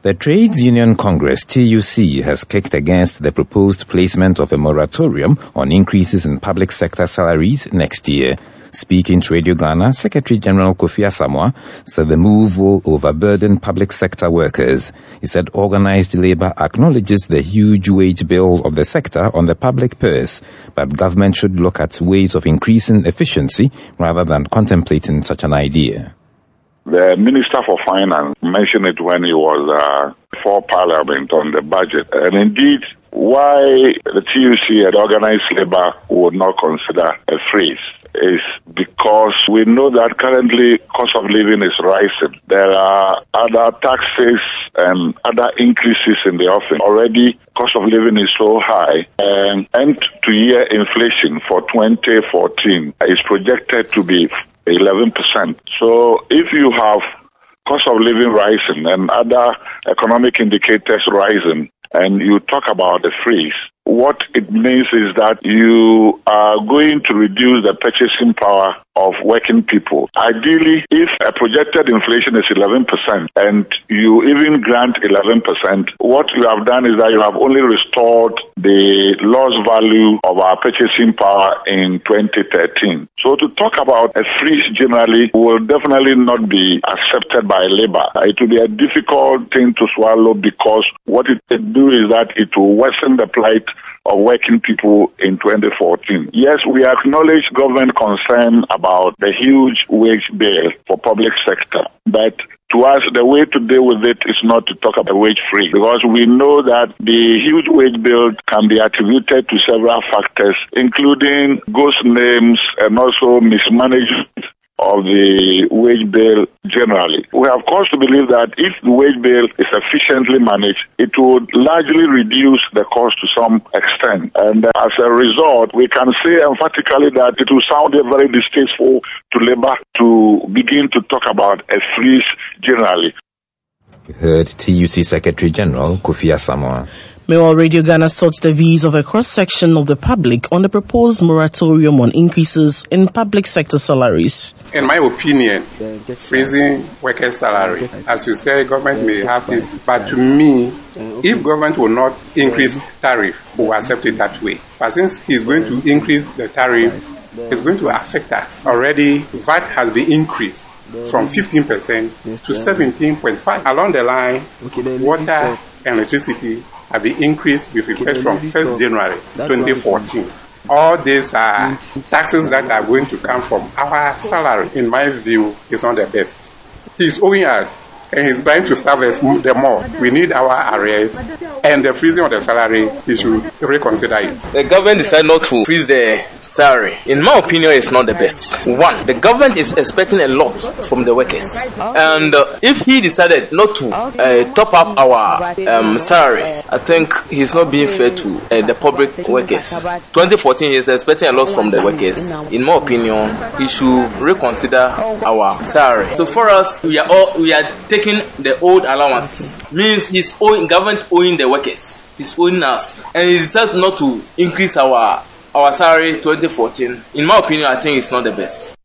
The Trades Union Congress, TUC, has kicked against the proposed placement of a moratorium on increases in public sector salaries next year. Speaking to Radio Ghana, Secretary General Kofi Asamoah said the move will overburden public sector workers. He said organized labor acknowledges the huge wage bill of the sector on the public purse, but government should look at ways of increasing efficiency rather than contemplating such an idea. The Minister for Finance mentioned it when he was before Parliament on the budget. And indeed, why the TUC and organized labor would not consider a freeze is because we know that currently cost of living is rising. There are other taxes and other increases in the offing. Already, cost of living is so high, and end-to-year inflation for 2014 is projected to be 11%. So if you have cost of living rising and other economic indicators rising, and you talk about the freeze, what it means is that you are going to reduce the purchasing power of working people. Ideally, if a projected inflation is 11% and you even grant 11%, what you have done is that you have only restored the lost value of our purchasing power in 2013. So to talk about a freeze generally will definitely not be accepted by labor. It will be a difficult thing to swallow because what it will do is that it will worsen the plight of working people in 2014. Yes, we acknowledge government concern about the huge wage bill for public sector, but to us, the way to deal with it is not to talk about wage freeze, because we know that the huge wage bill can be attributed to several factors, including ghost names and also mismanagement of the wage bill generally. We have cause to believe that if the wage bill is efficiently managed, it would largely reduce the cost to some extent. And as a result, we can say emphatically that it will sound very distasteful to labor to begin to talk about a freeze generally. You heard TUC Secretary General Kofi Asamoah. Meanwhile, Radio Ghana sought the views of a cross-section of the public on the proposed moratorium on increases in public sector salaries. In my opinion, freezing workers' salary, as you say, government may have this, but to me, if government will not increase tariff, we will accept it that way. But since he's going to increase the tariff, it's going to affect us. Already, VAT has been increased from 15% to 17.5%. Along the line, water and electricity have been increased with effect from 1st January 2014. All these are taxes that are going to come from our salary. In my view, is not the best. He's owing us, and he's trying to starve us the more. We need our arrears, and the freezing of the salary, he should reconsider it. The government decided not to freeze the salary. In my opinion, it's not the best. One, the government is expecting a lot from the workers. And if he decided not to top up our salary, I think he's not being fair to the public workers. 2014, he's expecting a lot from the workers. In my opinion, he should reconsider our salary. So for us, we are taking the old allowances. Means he's owing, government owing the workers. He's owing us. And he decided not to increase our salary 2014. In my opinion, I think it's not the best.